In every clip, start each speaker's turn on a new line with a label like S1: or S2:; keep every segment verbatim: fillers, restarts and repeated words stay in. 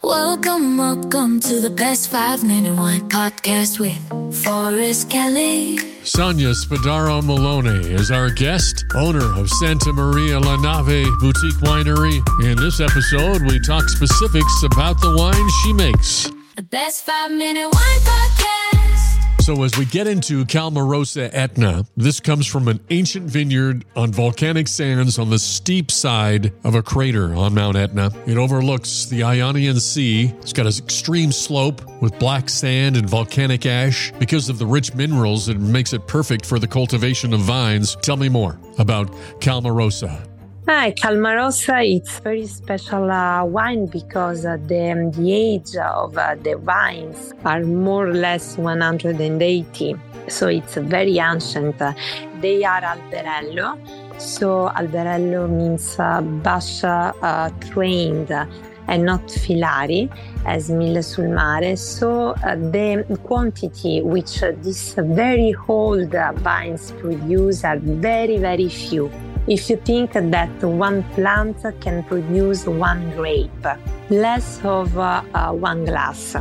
S1: Welcome, welcome to the Best Five Minute Wine Podcast with Forrest Kelly.
S2: Sonia Spadaro Malone is our guest, owner of Santa Maria La Nave Boutique Winery. In this episode, we talk specifics about the wine she makes.
S1: The Best Five Minute Wine Podcast.
S2: So as we get into Calmarosa Etna, this comes from an ancient vineyard on volcanic sands on the steep side of a crater on Mount Etna. It overlooks the Ionian Sea. It's got an extreme slope with black sand and volcanic ash. Because of the rich minerals, it makes it perfect for the cultivation of vines. Tell me more about Calmarosa.
S3: Hi, Calmarosa, it's very special uh, wine because uh, the, the age of uh, the vines are more or less one hundred eighty. So it's very ancient. Uh, they are Alberello. So Alberello means uh, Bascia uh, trained uh, and not Filari, as Mille sul Mare. So uh, the quantity which uh, these very old uh, vines produce are very, very few. If you think that one plant can produce one grape, less of uh, uh, one glass.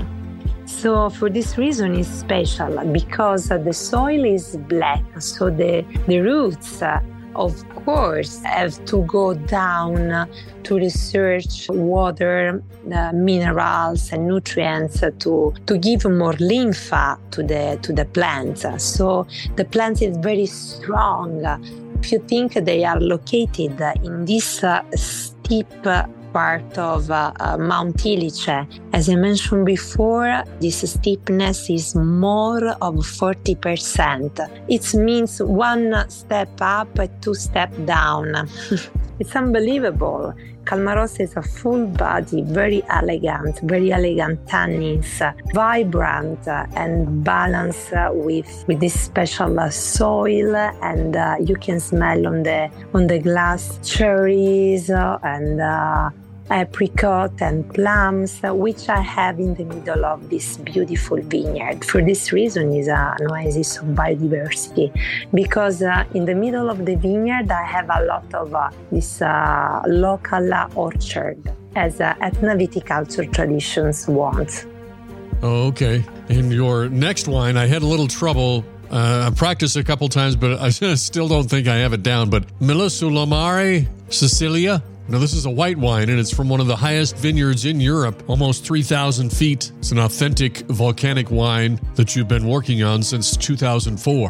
S3: So for this reason it's special because uh, the soil is black, so the, the roots uh, of course have to go down uh, to research water, uh, minerals and nutrients uh, to, to give more lymph to the, to the plant. So the plant is very strong. If you think they are located in this uh, steep uh, part of uh, uh, Mount Ilice, as I mentioned before, this steepness is more of forty percent. It means one step up, two steps down. It's unbelievable. Calmarosa is a full body, very elegant, very elegant tannins, vibrant uh, and balanced uh, with, with this special uh, soil, and uh, you can smell on the on the glass cherries uh, and uh, apricot and plums, uh, which I have in the middle of this beautiful vineyard. For this reason is an oasis of biodiversity, because uh, in the middle of the vineyard I have a lot of uh, this uh, local uh, orchard, as uh, Etna viticulture traditions want.
S2: Oh, okay. In your next wine, I had a little trouble. Uh, I practiced a couple times, but I still don't think I have it down. But Mille sul Mare, Sicilia. Now, this is a white wine, and it's from one of the highest vineyards in Europe, almost three thousand feet. It's an authentic volcanic wine that you've been working on since two thousand four.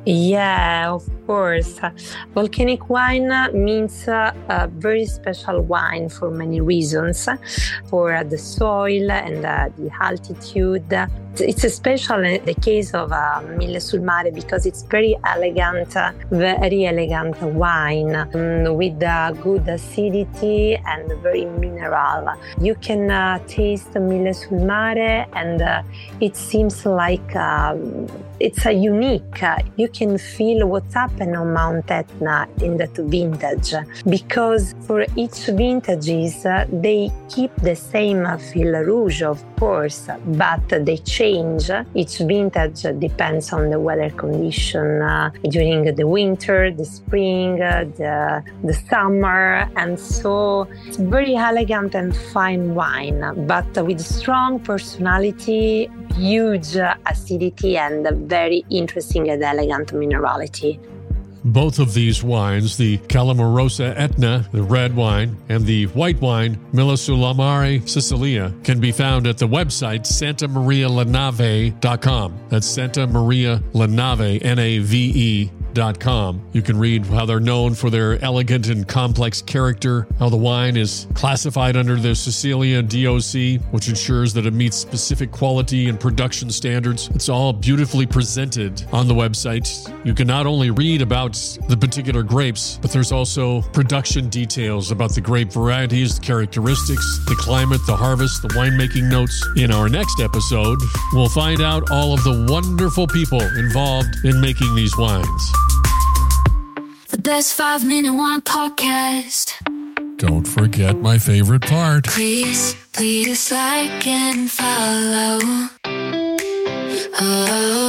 S3: Yeah, of course. Volcanic wine means uh, a very special wine for many reasons. For the soil and uh, the altitude. It's special in the case of uh, Mille sul Mare because it's very elegant, very elegant wine um, with uh, good acidity and very mineral. You can uh, taste Mille sul Mare and uh, it seems like um, it's a unique. Uh, you can feel what's happened on Mount Etna in that vintage because for each vintages uh, they keep the same fil rouge, of course, but they change. Each vintage depends on the weather condition uh, during the winter, the spring, uh, the, the summer, and so it's very elegant and fine wine, but with strong personality, huge acidity, and very interesting and elegant minerality.
S2: Both of these wines, the Calmarosa Etna, the red wine, and the white wine, Mille sul Mare, Sicilia, can be found at the website santa maria la nave dot com. That's Santa Maria La Nave, N A V E, dot com. You can read how they're known for their elegant and complex character, how the wine is classified under the Sicilia D O C, which ensures that it meets specific quality and production standards. It's all beautifully presented on the website. You can not only read about the particular grapes, but there's also production details about the grape varieties, the characteristics, the climate, the harvest, the winemaking notes. In our next episode, we'll find out all of the wonderful people involved in making these wines.
S1: The Best Five Minute Wine Podcast.
S2: Don't forget my favorite part.
S1: Please, please like and follow. Oh.